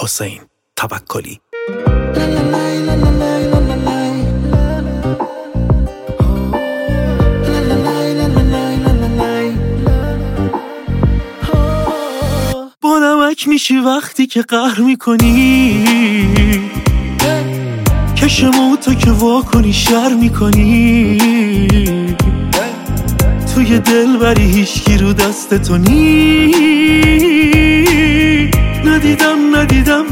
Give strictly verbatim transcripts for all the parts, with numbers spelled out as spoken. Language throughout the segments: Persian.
حسین توکلی. با نمک میشی وقتی که قهر میکنی، کشمو تا که وا کنی شر میکنی، توی دل بری هیچکی رو دست تو نی. ندیدم ندیدم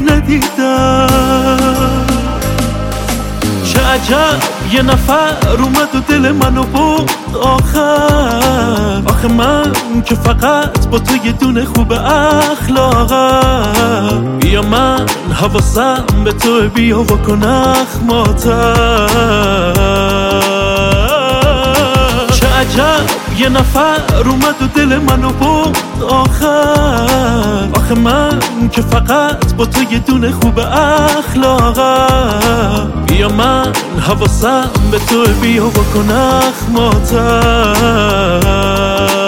ندیدم چه عجب یه نفر اومد و دل منو برد آخر. آخه من که فقط با تو یه دونه خوب اخلاقم، بیا من حواسم به تو، بیا بکن اخماتم. چه عجب یه نفر اومد و دل منو برد آخر. آخه من که فقط با تو یه دونه خوب اخلاقم، بیا من حواسم به تو، بیا بکن اخماتم.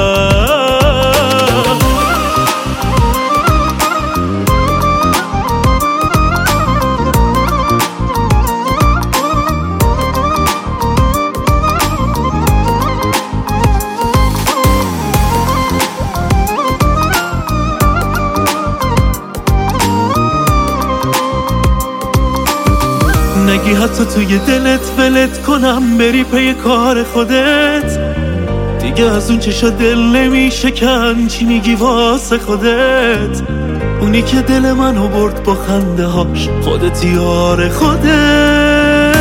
نگی حتی توی دلت ولت کنم بری پی کار خودت، دیگه از اون چشا دل نمیشکن، چی میگی واسه خودت؟ اونی که دل منو برد با خنده هاش، خودت یار خودت.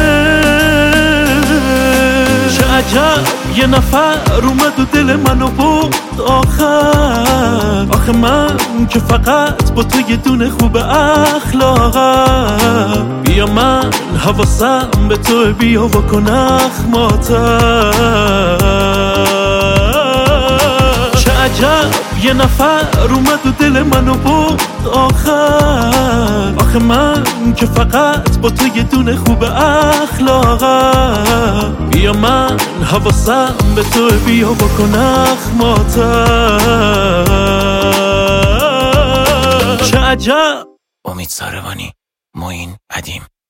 چه عجب یه نفر اومد و دل منو برد آخر. آخه من که فقط با تو یه دونه خوب اخلاقم، بیا من حواسم به تو، بیا بکن اخماتم. چه عجب یه نفر اومد و دل منو برد آخر. آخه من که فقط با تو یه دونه خوب اخلاقم، بیا من حواسم به تو، بیا بکن اخماتم. چه عجب. امید ساروانی، معین ادیم.